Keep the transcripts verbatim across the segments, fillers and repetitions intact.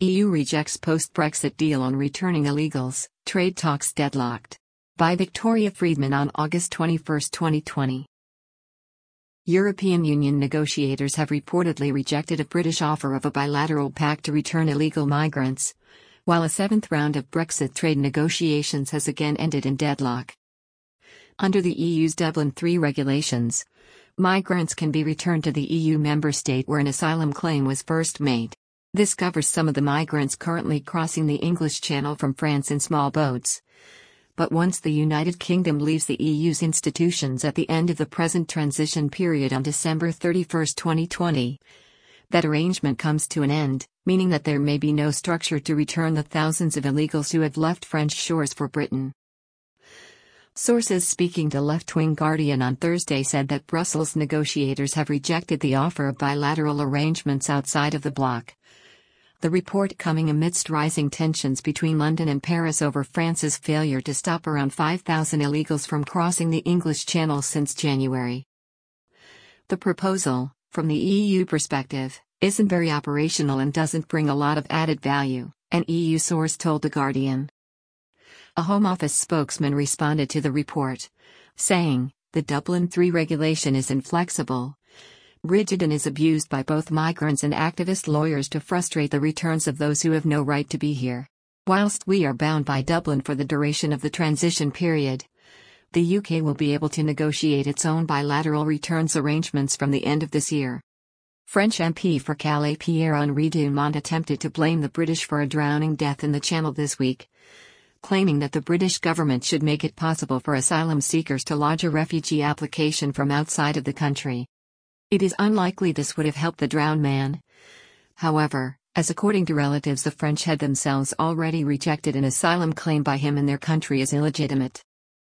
E U rejects post-Brexit deal on returning illegals, trade talks deadlocked. By Victoria Friedman on August twenty-first, twenty twenty. European Union negotiators have reportedly rejected a British offer of a bilateral pact to return illegal migrants, while a seventh round of Brexit trade negotiations has again ended in deadlock. Under the E U's Dublin three regulations, migrants can be returned to the E U member state where an asylum claim was first made. This covers some of the migrants currently crossing the English Channel from France in small boats. But once the United Kingdom leaves the E U's institutions at the end of the present transition period on December thirty-first, twenty twenty, that arrangement comes to an end, meaning that there may be no structure to return the thousands of illegals who have left French shores for Britain. Sources speaking to left-wing Guardian on Thursday said that Brussels negotiators have rejected the offer of bilateral arrangements outside of the bloc. The report coming amidst rising tensions between London and Paris over France's failure to stop around five thousand illegals from crossing the English Channel since January. The proposal, from the E U perspective, isn't very operational and doesn't bring a lot of added value, an E U source told The Guardian. A Home Office spokesman responded to the report, saying, "The Dublin three regulation is inflexible, rigid and is abused by both migrants and activist lawyers to frustrate the returns of those who have no right to be here. Whilst we are bound by Dublin for the duration of the transition period, the U K will be able to negotiate its own bilateral returns arrangements from the end of this year." French M P for Calais Pierre-Henri Dumont attempted to blame the British for a drowning death in the Channel this week, claiming that the British government should make it possible for asylum seekers to lodge a refugee application from outside of the country. It is unlikely this would have helped the drowned man, however, as according to relatives the French had themselves already rejected an asylum claim by him in their country as illegitimate.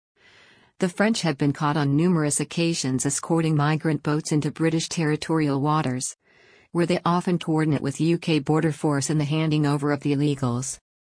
The French have been caught on numerous occasions escorting migrant boats into British territorial waters, where they often coordinate with U K border force in the handing over of the illegals.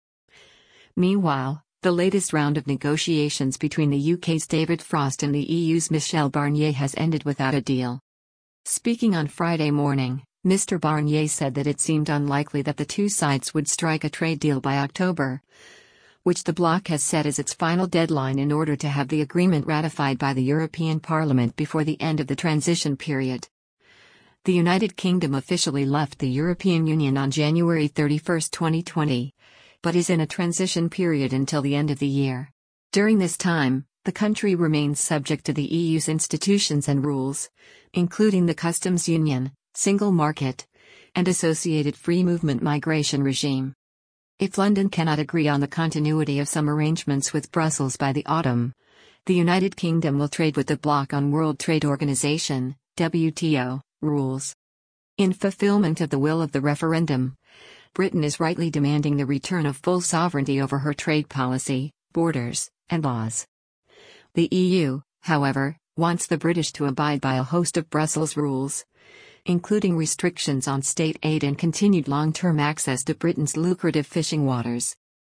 Meanwhile, the latest round of negotiations between the U K's David Frost and the E U's Michel Barnier has ended without a deal. Speaking on Friday morning, Mister Barnier said that it seemed unlikely that the two sides would strike a trade deal by October, which the bloc has set as its final deadline in order to have the agreement ratified by the European Parliament before the end of the transition period. The United Kingdom officially left the European Union on January thirty-first, twenty twenty, but is in a transition period until the end of the year. During this time, the country remains subject to the E U's institutions and rules, including the customs union, single market, and associated free movement migration regime. If London cannot agree on the continuity of some arrangements with Brussels by the autumn, the United Kingdom will trade with the bloc on World Trade Organization, W T O, rules. In fulfillment of the will of the referendum, Britain is rightly demanding the return of full sovereignty over her trade policy, borders, and laws. The E U, however, wants the British to abide by a host of Brussels rules, including restrictions on state aid and continued long-term access to Britain's lucrative fishing waters.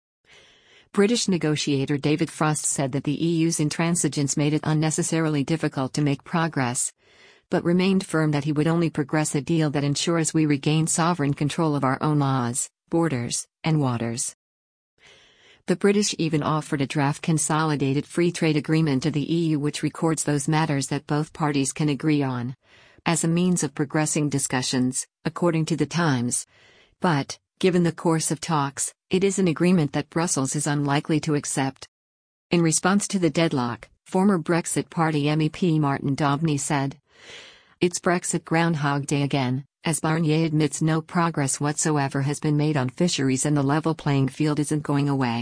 British negotiator David Frost said that the E U's intransigence made it unnecessarily difficult to make progress, but remained firm that he would only progress a deal that ensures we regain sovereign control of our own laws, borders, and waters. The British even offered a draft consolidated free trade agreement to the E U which records those matters that both parties can agree on, as a means of progressing discussions, according to The Times. But, given the course of talks, it is an agreement that Brussels is unlikely to accept. In response to the deadlock, former Brexit Party M E P Martin Daubney said, "It's Brexit Groundhog Day again, as Barnier admits no progress whatsoever has been made on fisheries and the level playing field isn't going away."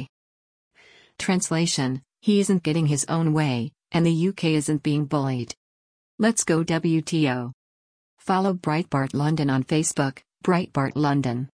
Translation: he isn't getting his own way, and the U K isn't being bullied. Let's go W T O. Follow Breitbart London on Facebook, Breitbart London.